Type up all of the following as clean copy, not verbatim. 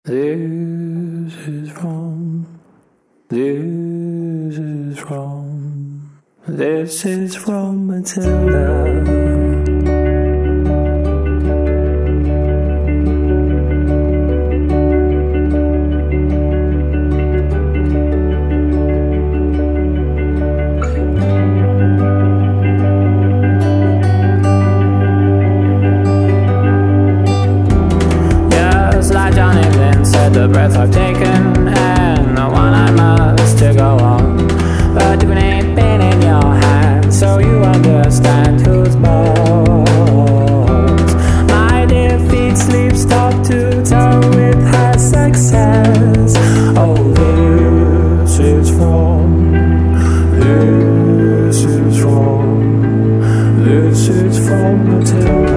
This is from, this is from, this is from Matilda. The breath I've taken and the one I must to go on. But you ain't been in your hand, so you understand who's boss. My defeat sleeps top to toe with her success. Oh, this is from, this is from, this is from Matilda.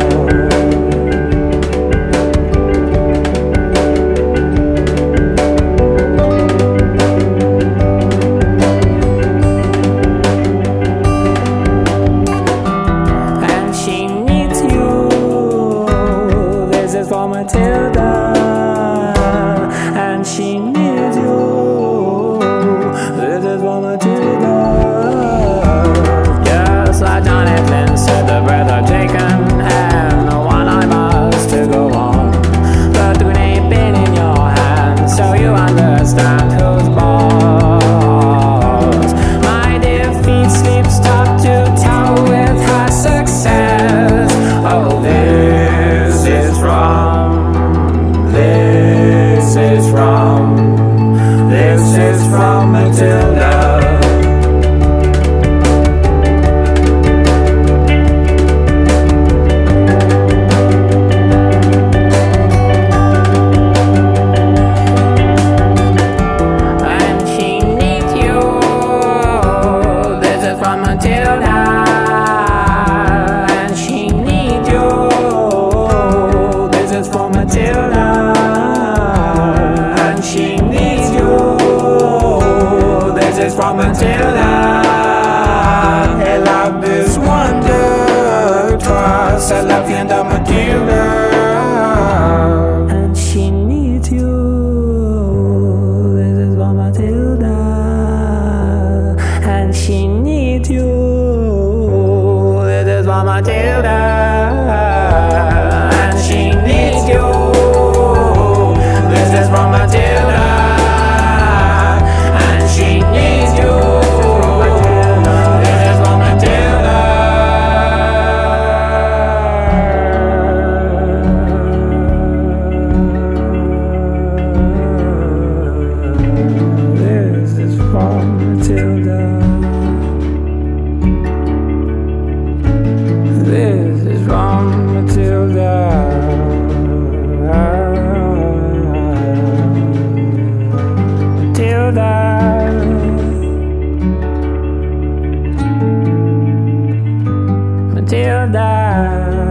For Matilda, and she needs you. This is for Matilda. Just like Johnny Flynn said, the breath I've taken and the one I must to go on. But the green ain't been in your hand, so you understand who's boss. My defeat sleeps top to toe with her success. Oh, this is from, this is from Matilda. And she needs you. This is from Matilda. And she needs you. This is for Matilda. And she needs you. This is from Matilda. Hey, love this wonder, trust, I love you and Matilda. And she needs you. This is from Matilda. And she needs you. This is from Matilda. And she needs you. This is from Matilda. And she needs you. This is from Matilda. This is from Matilda. This is from Matilda. Matilda.